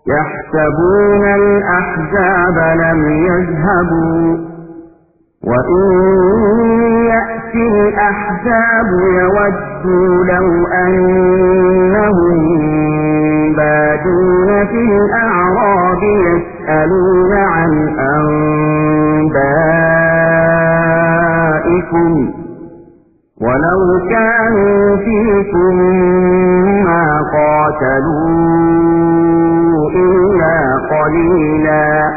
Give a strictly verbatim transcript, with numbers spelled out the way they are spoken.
يحسبون الأحزاب لم يذهبوا وإن يأتي الأحزاب يودوا لو أنهم بادون في الأعراب يسألون عن أنبائكم ولو كانوا فيكم ما قاتلوا إلا قليلا